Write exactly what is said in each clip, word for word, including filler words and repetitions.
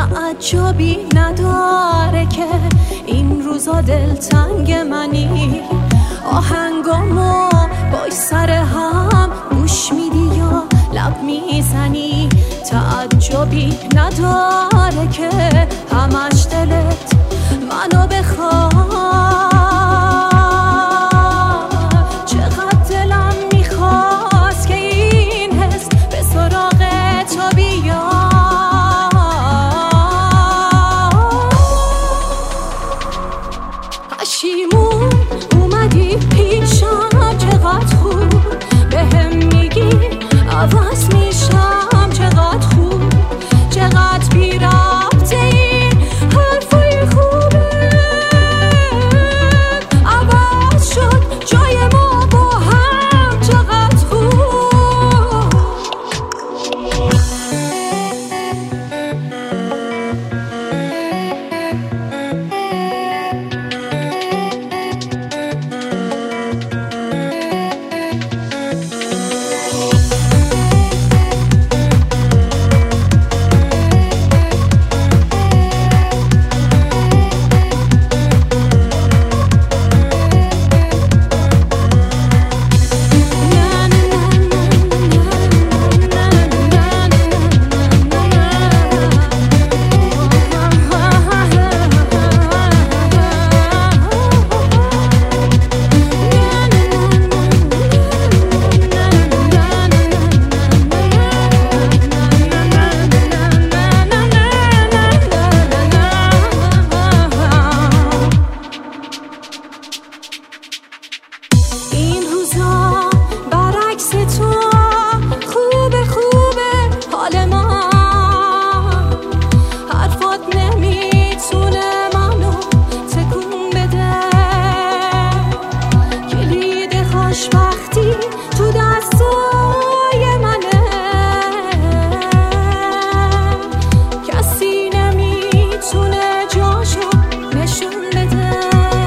تعجبی نداره که این روزا دلتنگ منی، آهنگامو با سر هم گوش میدی یا لب میزنی. تعجبی نداره که همش دلت منو بخواد. چقدر دلم میخواست که این حس به سراغ تو بیاد. پشیمون اومدی پیشم، چقدر خوب بهم میگی عوض میشم. چقدر خوب، چقدر بی ربطه این حرفای خوبه. عوض شد جای ما با هم، چقدر خوب. وقتی تو دستای منه، کسی نمیتونه جاشو نشون بده.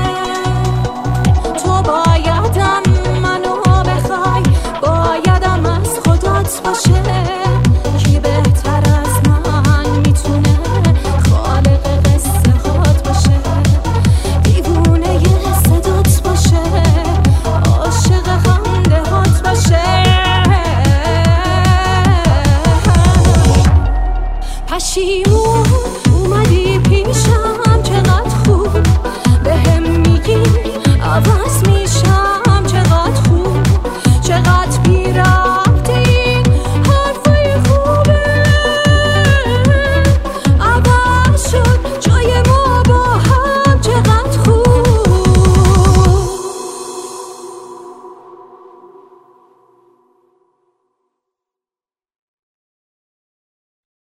تو بایدم منو بخوای، بایدم از خودت باشه. کی بهتر از من میتونه خالق قصه هات باشه، دیوونه صدات باشه، پشیمون